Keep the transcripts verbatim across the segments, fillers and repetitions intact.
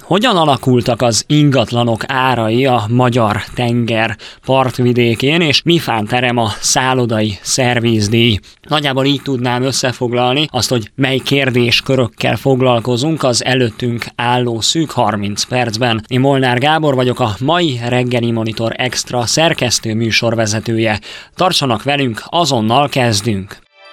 Hogyan alakultak az ingatlanok árai a magyar tenger partvidékén, és mifán terem a szállodai szervízdíj? Nagyjából így tudnám összefoglalni azt, hogy mely kérdéskörökkel foglalkozunk az előttünk álló szűk harminc percben. Én Molnár Gábor vagyok, a mai Reggeli Monitor Extra szerkesztő műsorvezetője. Tartsanak velünk, azonnal kezdünk!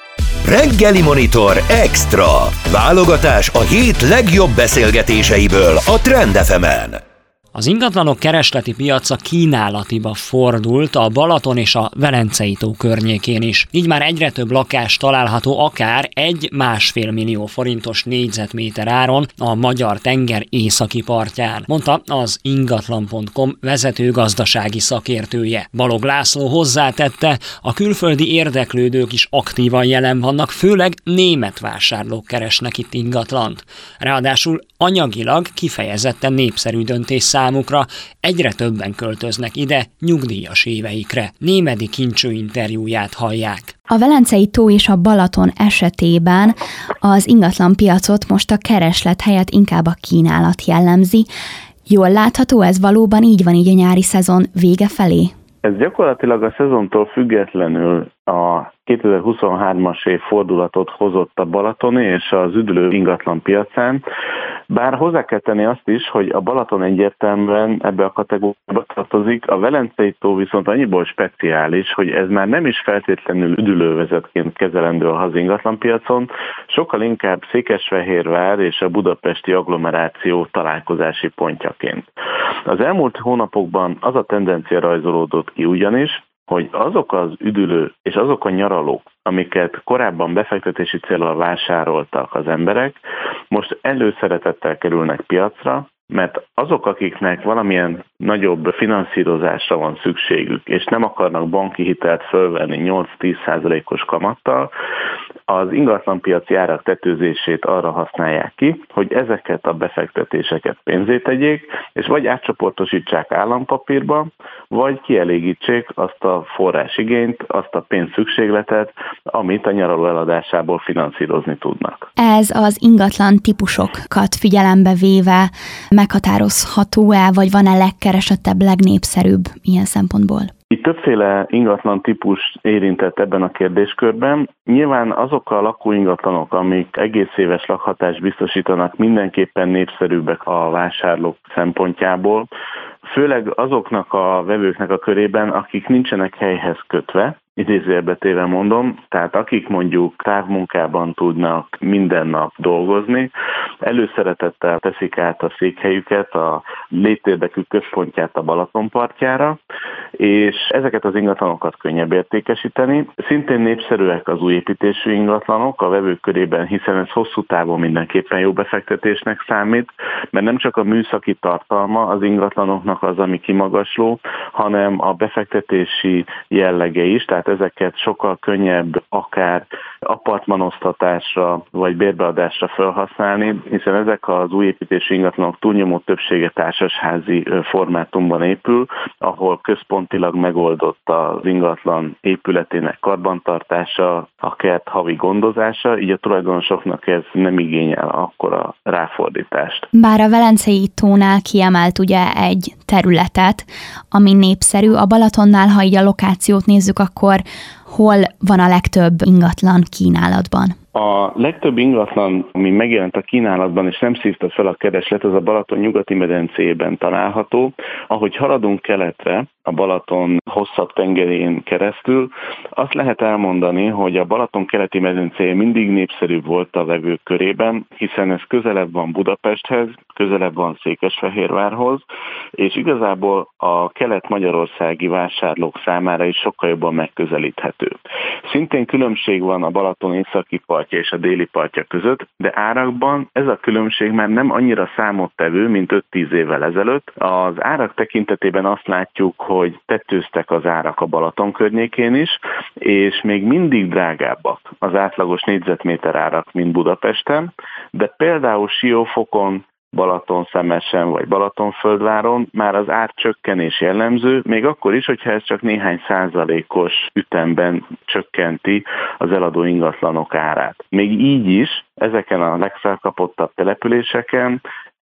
Reggeli Monitor Extra. Válogatás a hét legjobb beszélgetéseiből a Trend ef emen. Az ingatlanok keresleti piaca kínálatiba fordult a Balaton és a Velencei-tó környékén is. Így már egyre több lakás található akár egy-másfél millió forintos négyzetméter áron a magyar tenger északi partján, mondta az ingatlan pont com vezető gazdasági szakértője. Balog László hozzátette, a külföldi érdeklődők is aktívan jelen vannak, főleg német vásárlók keresnek itt ingatlant. Ráadásul anyagilag kifejezetten népszerű döntés számukra, egyre többen költöznek ide nyugdíjas éveikre. Némedi Kincső interjúját hallják. A Velencei-tó és a Balaton esetében az ingatlanpiacot most a kereslet helyett inkább a kínálat jellemzi. Jól látható, ez valóban így van így a nyári szezon vége felé? Ez gyakorlatilag a szezontól függetlenül a kétezer-huszonhármas év fordulatot hozott a balatoni és az üdülő ingatlan piacán, bár hozzá kell tenni azt is, hogy a Balaton egyértelműen ebbe a kategóriába tartozik, a Velencei-tó viszont annyiból speciális, hogy ez már nem is feltétlenül üdülővezetként kezelendő a hazi ingatlanpiacon, sokkal inkább Székesfehérvár és a budapesti agglomeráció találkozási pontjaként. Az elmúlt hónapokban az a tendencia rajzolódott ki ugyanis, hogy azok az üdülő és azok a nyaralók, amiket korábban befektetési célral vásároltak az emberek, most előszeretettel kerülnek piacra, mert azok, akiknek valamilyen nagyobb finanszírozásra van szükségük, és nem akarnak banki hitelt fölvenni nyolc-tíz százalékos kamattal, az ingatlanpiaci árak tetőzését arra használják ki, hogy ezeket a befektetéseket pénzé tegyék, és vagy átcsoportosítsák állampapírba, vagy kielégítsék azt a forrásigényt, azt a pénzszükségletet, amit a nyaraló eladásából finanszírozni tudnak. Ez az ingatlan típusokat figyelembe véve meghatározható-e, vagy van-e legkeresettebb, legnépszerűbb ilyen szempontból? Itt többféle ingatlan típus érintett ebben a kérdéskörben. Nyilván azok a lakóingatlanok, amik egész éves lakhatást biztosítanak, mindenképpen népszerűbbek a vásárlók szempontjából, főleg azoknak a vevőknek a körében, akik nincsenek helyhez kötve, idézőjelbe téve mondom, tehát akik mondjuk távmunkában tudnak minden nap dolgozni, előszeretettel teszik át a székhelyüket, a létérdekű központját a Balaton partjára, és ezeket az ingatlanokat könnyebb értékesíteni. Szintén népszerűek az új építésű ingatlanok a vevők körében, hiszen ez hosszú távon mindenképpen jó befektetésnek számít, mert nem csak a műszaki tartalma az ingatlanoknak az, ami kimagasló, hanem a befektetési jellege is, tehát ezeket sokkal könnyebb akár apartmanosztatásra vagy bérbeadásra felhasználni, hiszen ezek az új építésű ingatlanok túlnyomó többsége társasházi formátumban épül, ahol központilag megoldott az ingatlan épületének karbantartása, a kert havi gondozása, így a tulajdonosoknak ez nem igényel akkora ráfordítást. Bár a Velencei-tónál kiemelt ugye egy területet, ami népszerű, a Balatonnál, ha így a lokációt nézzük, akkor hol van a legtöbb ingatlan kínálatban? A legtöbb ingatlan, ami megjelent a kínálatban és nem szívta fel a kereslet, az a Balaton nyugati medencéjében található. Ahogy haladunk keletre, a Balaton hosszabb tengerén keresztül, azt lehet elmondani, hogy a Balaton keleti medencéje mindig népszerűbb volt a vevők körében, hiszen ez közelebb van Budapesthez, közelebb van Székesfehérvárhoz, és igazából a kelet-magyarországi vásárlók számára is sokkal jobban megközelíthető. Szintén különbség van a Balaton északi partja és a déli partja között, de árakban ez a különbség már nem annyira számottevő, mint öt-tíz évvel ezelőtt. Az árak tekintetében azt látjuk, hogy tetőztek az árak a Balaton környékén is, és még mindig drágábbak az átlagos négyzetméter árak, mint Budapesten, de például Siófokon, Balatonszemesen vagy Balatonföldváron már az árcsökkenés jellemző, még akkor is, hogyha ez csak néhány százalékos ütemben csökkenti az eladó ingatlanok árát. Még így is ezeken a legfelkapottabb településeken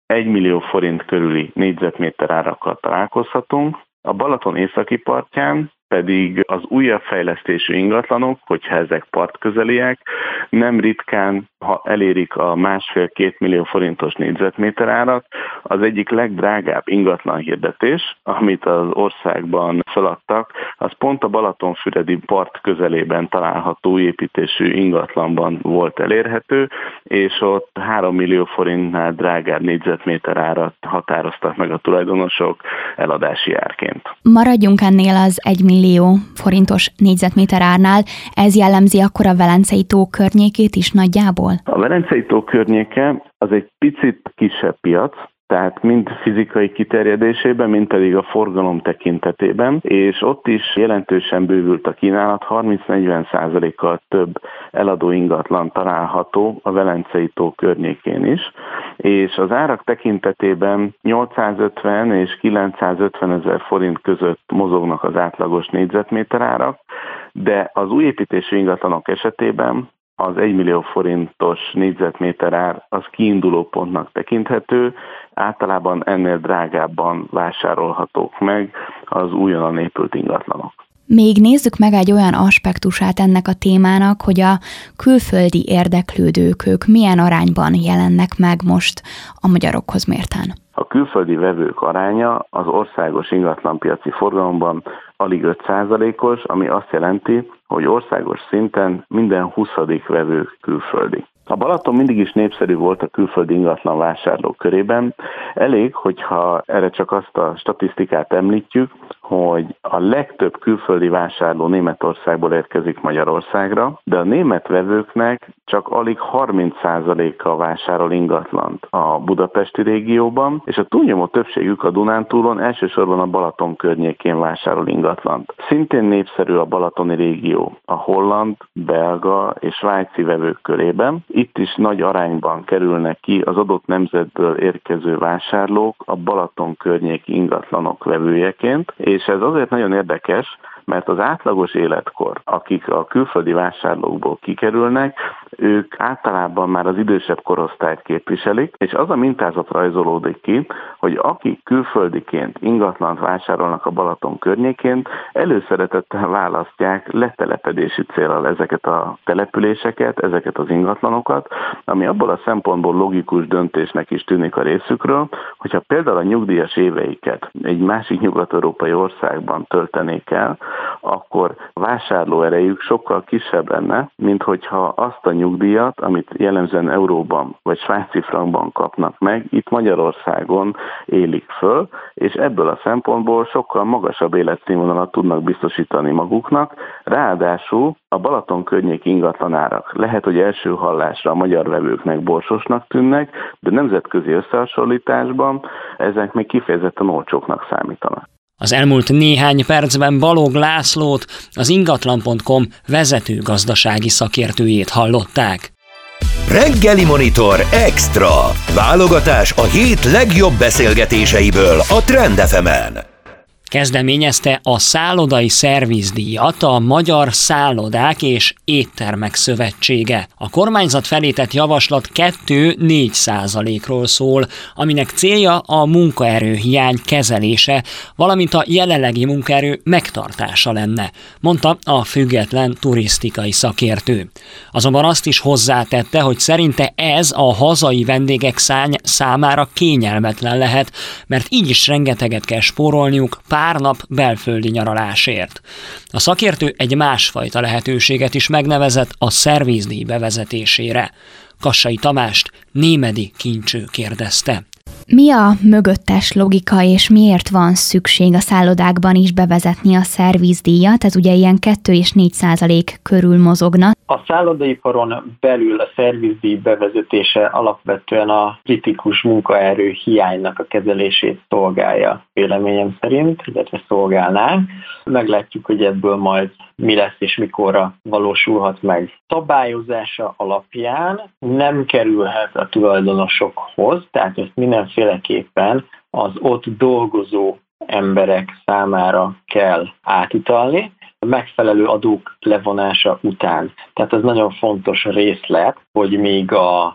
egy millió forint körüli négyzetméter árakkal találkozhatunk. A Balaton északi partján pedig az újabb fejlesztésű ingatlanok, hogyha ezek partközeliek, nem ritkán, ha elérik a másfél-két millió forintos négyzetméter árat, az egyik legdrágább ingatlan hirdetés, amit az országban feladtak, az pont a Balatonfüredi part közelében található építésű ingatlanban volt elérhető, és ott három millió forintnál drágább négyzetméter árat határoztak meg a tulajdonosok eladási árként. Maradjunk ennél az egy millió forintos négyzetméter árnál. Ez jellemzi akkor a Velencei tó környékét is nagyjából? A Velencei tó környéke az egy picit kisebb piac, tehát mind fizikai kiterjedésében, mind pedig a forgalom tekintetében, és ott is jelentősen bővült a kínálat, harminc-negyven százalékkal több eladó ingatlan található a Velencei tó környékén is, és az árak tekintetében nyolcszázötven és kilencszázötven ezer forint között mozognak az átlagos négyzetméter árak, de az új építésű ingatlanok esetében az egy millió forintos négyzetméter ár az kiinduló pontnak tekinthető, általában ennél drágábban vásárolhatók meg az újonnan épült ingatlanok. Még nézzük meg egy olyan aspektusát ennek a témának, hogy a külföldi érdeklődők, ők milyen arányban jelennek meg most a magyarokhoz mérten. A külföldi vevők aránya az országos ingatlanpiaci forgalomban alig öt százalékos, ami azt jelenti, hogy országos szinten minden huszadik vevő külföldi. A Balaton mindig is népszerű volt a külföldi ingatlan vásárlók körében. Elég, hogyha erre csak azt a statisztikát említjük, hogy a legtöbb külföldi vásárló Németországból érkezik Magyarországra, de a német vevőknek csak alig harminc százaléka vásárol ingatlant a budapesti régióban, és a túlnyomó többségük a Dunántúlon, elsősorban a Balaton környékén vásárol ingatlant. Szintén népszerű a balatoni régió a holland, belga és svájci vevők körében. Itt is nagy arányban kerülnek ki az adott nemzetből érkező vásárlók a Balaton környéki ingatlanok vevőjeként, és ez azért nagyon érdekes, mert az átlagos életkor, akik a külföldi vásárlókból kikerülnek, ők általában már az idősebb korosztályt képviselik, és az a mintázat rajzolódik ki, hogy akik külföldiként ingatlant vásárolnak a Balaton környékén, előszeretettel választják letelepedési céllal ezeket a településeket, ezeket az ingatlanokat, ami abból a szempontból logikus döntésnek is tűnik a részükről, hogyha például a nyugdíjas éveiket egy másik nyugat-európai országban töltenék el, akkor vásárlóerejük sokkal kisebb lenne, mint hogyha azt a nyugdíjat, amit jellemzően euróban vagy svájci frankban kapnak meg, itt Magyarországon élik föl, és ebből a szempontból sokkal magasabb életszínvonalat tudnak biztosítani maguknak. Ráadásul a Balaton környéki ingatlanárak lehet, hogy első hallásra a magyar vevőknek borsosnak tűnnek, de nemzetközi összehasonlításban ezek még kifejezetten olcsóknak számítanak. Az elmúlt néhány percben Balog Lászlót, az ingatlan pont com vezető gazdasági szakértőjét hallották. Reggeli Monitor Extra. Válogatás a hét legjobb beszélgetéseiből a Trend ef emen. Kezdeményezte a szállodai szervizdíjat a Magyar Szállodák és Éttermek Szövetsége. A kormányzat felé tett javaslat kettő-négy százalékról szól, aminek célja a munkaerőhiány kezelése, valamint a jelenlegi munkaerő megtartása lenne, mondta a független turisztikai szakértő. Azonban azt is hozzátette, hogy szerinte ez a hazai vendégek számára kényelmetlen lehet, mert így is rengeteget kell spórolniuk pár nap belföldi nyaralásért. A szakértő egy másfajta lehetőséget is megnevezett a szervizdíj bevezetésére. Kassai Tamást Némedi Kincső kérdezte. Mi a mögöttes logika, és miért van szükség a szállodákban is bevezetni a szervizdíjat? Ez ugye ilyen kettő és négy százalék körül mozogna. A szállodaiparon belül a szervizdíj bevezetése alapvetően a kritikus munkaerő hiánynak a kezelését szolgálja, véleményem szerint, illetve szolgálná. Meglátjuk, hogy ebből majd mi lesz és mikorra valósulhat meg. Szabályozása alapján nem kerülhet a tulajdonosokhoz, tehát ezt mindenféleképpen az ott dolgozó emberek számára kell átutalni, megfelelő adók levonása után. Tehát ez nagyon fontos részlet, hogy még a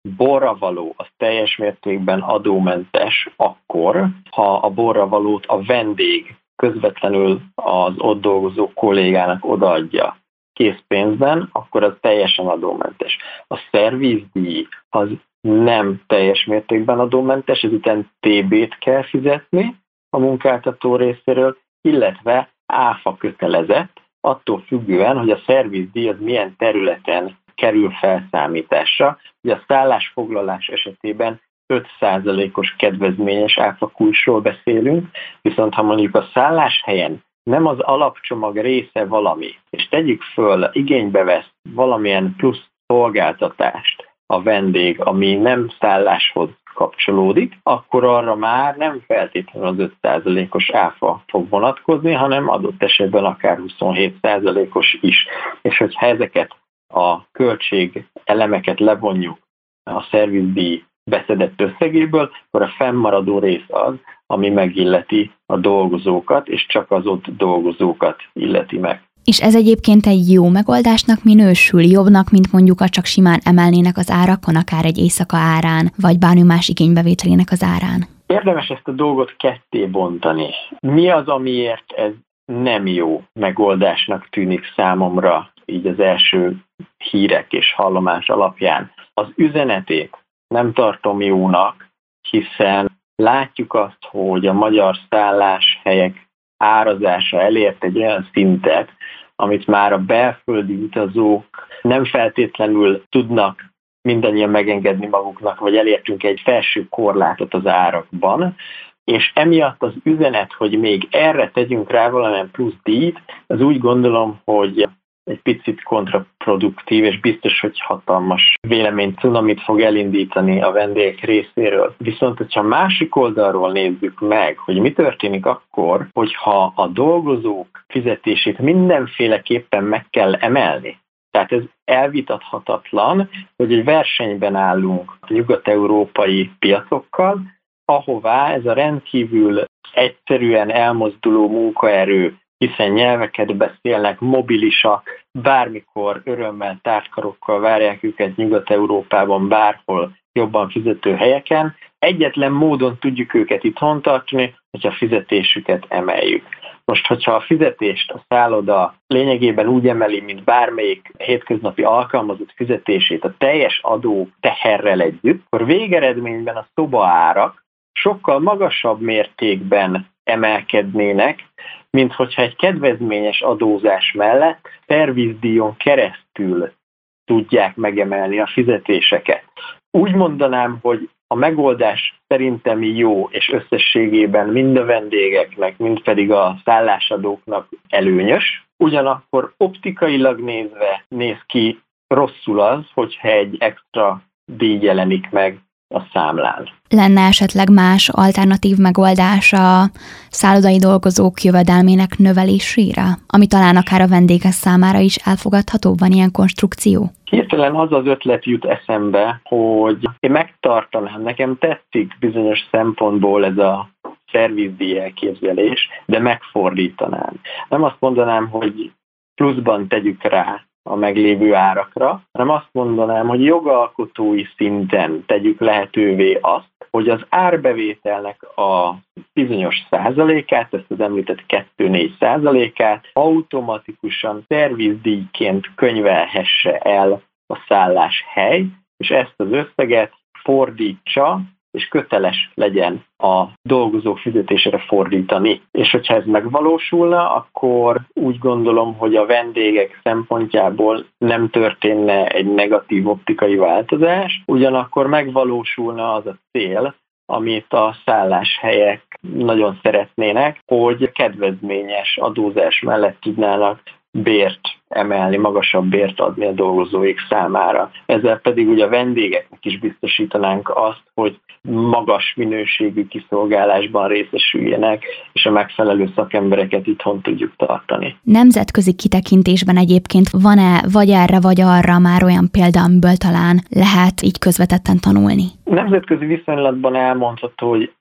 borravaló az teljes mértékben adómentes akkor, ha a borravalót a vendég közvetlenül az ott dolgozó kollégának odaadja készpénzben, akkor az teljesen adómentes. A szervizdíj az nem teljes mértékben adómentes, ezután té bét kell fizetni a munkáltató részéről, illetve áfa kötelezett, attól függően, hogy a szervizdíj az milyen területen kerül felszámításra. Ugye a szállásfoglalás esetében öt százalékos kedvezményes áfakulcsról beszélünk, viszont ha mondjuk a szálláshelyen nem az alapcsomag része valami, és tegyük föl, igénybe vesz valamilyen plusz szolgáltatást a vendég, ami nem szálláshoz kapcsolódik, akkor arra már nem feltétlenül az öt százalékos áfa fog vonatkozni, hanem adott esetben akár huszonhét százalékos is. És hogyha ezeket a költség elemeket levonjuk a szervizdíj beszedett összegéből, akkor a fennmaradó rész az, ami megilleti a dolgozókat, és csak az ott dolgozókat illeti meg. És ez egyébként egy jó megoldásnak minősül, jobbnak, mint mondjuk a csak simán emelnének az árakon, akár egy éjszaka árán, vagy bármi más igénybevételének az árán? Érdemes ezt a dolgot ketté bontani. Mi az, amiért ez nem jó megoldásnak tűnik számomra, így az első hírek és hallomás alapján? Az üzenetét nem tartom jónak, hiszen látjuk azt, hogy a magyar szálláshelyek árazása elért egy olyan szintet, amit már a belföldi utazók nem feltétlenül tudnak mindannyian megengedni maguknak, vagy elértünk egy felső korlátot az árakban, és emiatt az üzenet, hogy még erre tegyünk rá valamilyen plusz díjt, az úgy gondolom, hogy egy picit kontraproduktív, és biztos, hogy hatalmas vélemény cunamit fog elindítani a vendégek részéről. Viszont, hogyha másik oldalról nézzük meg, hogy mi történik akkor, hogyha a dolgozók fizetését mindenféleképpen meg kell emelni. Tehát ez elvitathatatlan, hogy egy versenyben állunk a nyugat-európai piacokkal, ahová ez a rendkívül egyszerűen elmozduló munkaerő, hiszen nyelveket beszélnek, mobilisak, bármikor örömmel, tártkarokkal várják őket Nyugat-Európában, bárhol jobban fizető helyeken. Egyetlen módon tudjuk őket itthon tartani, hogyha a fizetésüket emeljük. Most, hogyha a fizetést a szálloda lényegében úgy emeli, mint bármelyik hétköznapi alkalmazott fizetését a teljes adó teherrel együtt, akkor végeredményben a szobaárak sokkal magasabb mértékben emelkednének, mint hogyha egy kedvezményes adózás mellett szervizdíjon keresztül tudják megemelni a fizetéseket. Úgy mondanám, hogy a megoldás szerintem jó, és összességében mind a vendégeknek, mind pedig a szállásadóknak előnyös. Ugyanakkor optikailag nézve néz ki rosszul az, hogyha egy extra díj jelenik meg a számlán. Lenne esetleg más alternatív megoldás a szállodai dolgozók jövedelmének növelésére, ami talán akár a vendégek számára is elfogadható? Van ilyen konstrukció? Hirtelen az az ötlet jut eszembe, hogy én megtartanám, nekem tetszik bizonyos szempontból ez a szervizdíj elképzelés, de megfordítanám. Nem azt mondanám, hogy pluszban tegyük rá a meglévő árakra, hanem azt mondanám, hogy jogalkotói szinten tegyük lehetővé azt, hogy az árbevételnek a bizonyos százalékát, ezt az említett kettő-négy százalékát automatikusan szervizdíjként könyvelhesse el a szálláshely, és ezt az összeget fordítsa, és köteles legyen a dolgozó fizetésére fordítani. És hogyha ez megvalósulna, akkor úgy gondolom, hogy a vendégek szempontjából nem történne egy negatív optikai változás, ugyanakkor megvalósulna az a cél, amit a szálláshelyek nagyon szeretnének, hogy kedvezményes adózás mellett tudnának bért emelni, magasabb bért adni a dolgozóik számára. Ezzel pedig ugye a vendégeknek is biztosítanánk azt, hogy magas minőségű kiszolgálásban részesüljenek, és a megfelelő szakembereket itthon tudjuk tartani. Nemzetközi kitekintésben egyébként van-e vagy erre, vagy arra már olyan példa, amiből talán lehet így közvetetten tanulni? Nemzetközi viszonylatban elmondható, hogy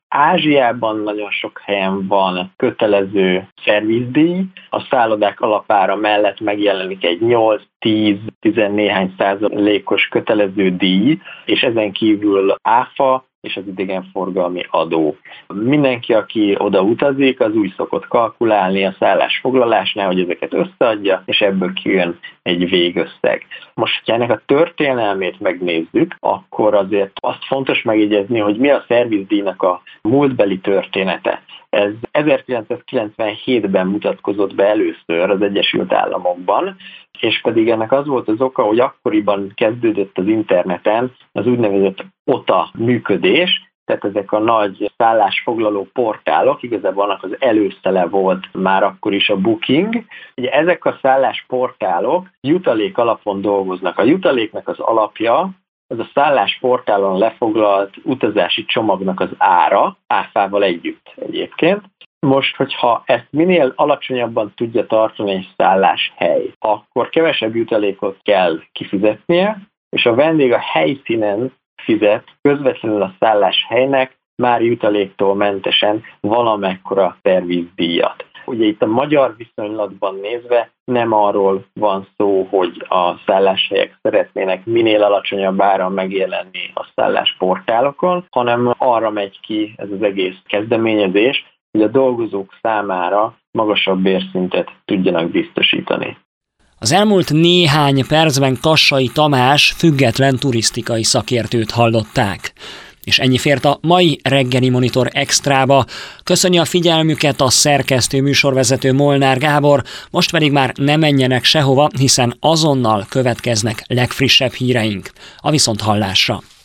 Ázsiában nagyon sok helyen van kötelező szervizdíj, a szállodák alapára mellett megjelenik egy nyolc-tíz-tizen néhány százalékos kötelező díj, és ezen kívül áfa és az idegenforgalmi adó. Mindenki, aki oda utazik, az úgy szokott kalkulálni a szállásfoglalásnál, hogy ezeket összeadja, és ebből kijön egy végösszeg. Most, ha ennek a történelmét megnézzük, akkor azért azt fontos megjegyezni, hogy mi a szervizdíjnak a múltbeli története. Ez ezerkilencszázkilencvenhétben mutatkozott be először az Egyesült Államokban, és pedig ennek az volt az oka, hogy akkoriban kezdődött az interneten az úgynevezett o té á működés, tehát ezek a nagy szállásfoglaló portálok, igazából annak az előszele volt már akkor is a Booking. Ugye ezek a szállásportálok jutalék alapon dolgoznak. A jutaléknak az alapja az a szállásportálon lefoglalt utazási csomagnak az ára, áfával együtt egyébként. Most, hogyha ezt minél alacsonyabban tudja tartani egy szálláshely, akkor kevesebb jutalékot kell kifizetnie, és a vendég a helyszínen fizet közvetlenül a szálláshelynek már jutaléktól mentesen valamekkora szervizdíjat. Ugye itt a magyar viszonylatban nézve nem arról van szó, hogy a szálláshelyek szeretnének minél alacsonyabb áron megjelenni a szállásportálokon, hanem arra megy ki ez az egész kezdeményezés, hogy a dolgozók számára magasabb bérszintet tudjanak biztosítani. Az elmúlt néhány percben Kassai Tamás független turisztikai szakértőt hallották. És ennyi fért a mai reggeli Monitor Extrába. Köszönjük a figyelmüket a szerkesztő műsorvezető Molnár Gábor, most pedig már ne menjenek sehova, hiszen azonnal következnek legfrissebb híreink. A viszonthallásra!